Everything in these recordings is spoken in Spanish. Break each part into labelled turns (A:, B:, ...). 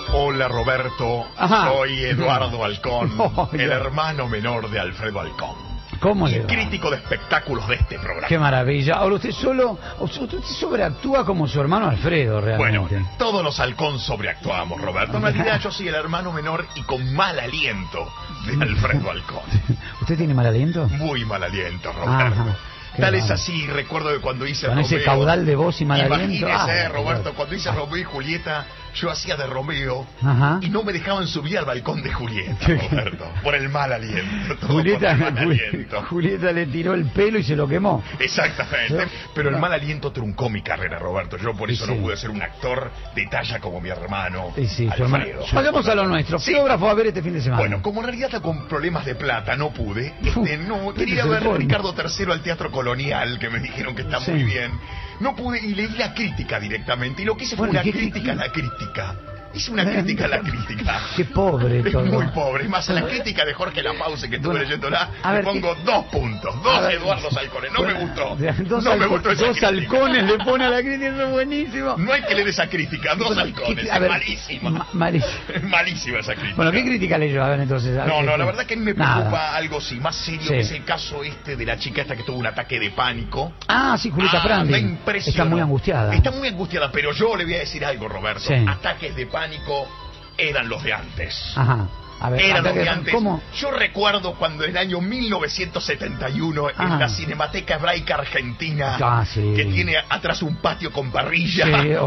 A: Hola Roberto, soy Eduardo Halcón, el hermano menor de Alfredo Halcón.
B: ¿Cómo le va?
A: Crítico de espectáculos de este programa.
B: Qué maravilla. Ahora usted sobreactúa como su hermano Alfredo, realmente.
A: Bueno, todos los Halcón sobreactuamos, Roberto. En realidad yo soy el hermano menor y con mal aliento de Alfredo Halcón.
B: ¿Usted tiene mal aliento?
A: Muy mal aliento, Roberto.
B: Ajá.
A: Tal es así, recuerdo que cuando hice
B: con
A: Romeo...
B: ese caudal de voz y mal aliento.
A: Imagínese, Roberto, cuando hice Romeo y Julieta, yo hacía de Romeo y no me dejaban subir al balcón de Julieta, Roberto, por el mal aliento.
B: Julieta le tiró el pelo y se lo quemó.
A: Exactamente. Pero el mal aliento truncó mi carrera, Roberto. Yo por eso no pude ser un actor de talla como mi hermano Alfredo.
B: Vayamos a lo nuestro. Fotógrafo a ver este fin de semana.
A: Bueno, como en realidad está con problemas de plata, no pude. Quería ver Ricardo III al Teatro Colonial, que me dijeron que está muy bien. No pude y leí la crítica directamente. Y lo que hice fue una crítica a la crítica. Hice una crítica a la crítica.
B: Qué pobre todo.
A: Muy pobre. Es más, a la crítica de Jorge Lapause, que estuve leyéndola, le pongo 2 puntos. 2 Eduardo Halcones. No me gustó. No me gustó esa crítica. 2 halcones le pone a la crítica, eso es buenísimo. No hay que leer esa crítica. 2 halcones. Es malísima. Malísima esa crítica.
B: Bueno, ¿qué crítica leyó? A ver, entonces.
A: No, la verdad que a mí me preocupa algo más serio, que es el caso de la chica esta que tuvo un ataque de pánico.
B: Sí, Julieta Prandi. Está muy angustiada.
A: Está muy angustiada, pero yo le voy a decir algo, Roberto. Ataques de pánico eran los de antes.
B: A ver,
A: eran los de antes.
B: ¿Cómo?
A: Yo recuerdo cuando en el año 1971 en la Cinemateca Hebraica Argentina, que tiene atrás un patio con parrilla.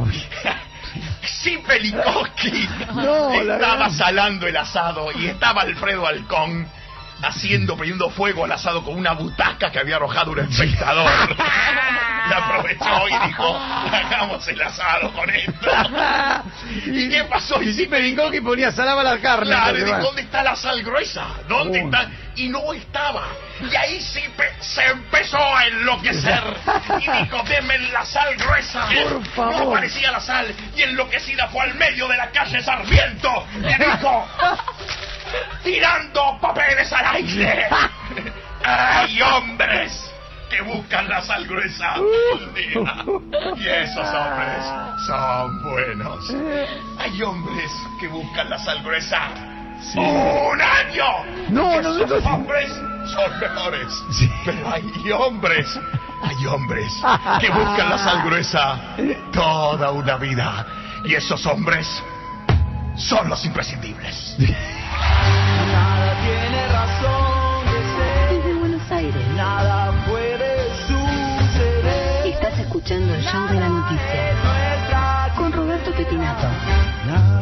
A: Zipe Likovsky estaba salando el asado y estaba Alfredo Halcón prendiendo fuego al asado con una butaca que había arrojado un espectador. La aprovechó y dijo, hagamos el asado con esto. ¿Y qué pasó?
B: Y Zipe Likovsky ponía salaba la carne.
A: Claro, y dijo, ¿dónde está la sal gruesa? ¿Dónde está? Y no estaba. Y ahí Zipe se empezó a enloquecer y dijo, denme la sal gruesa.
B: Por favor.
A: No aparecía la sal y enloquecida fue al medio de la calle Sarmiento y dijo, tirando papeles al aire. ¡Hay hombres que buscan la sal gruesa! Y esos hombres son buenos. Hay hombres que buscan la sal gruesa. ¡Un año! Esos hombres son mejores. Pero hay hombres que buscan la sal gruesa toda una vida. Y esos hombres son los imprescindibles.
C: Nada tiene razón de ser.
D: Desde Buenos Aires.
C: Nada puede suceder.
D: Estás escuchando el show de la noticia con Roberto Pepinato.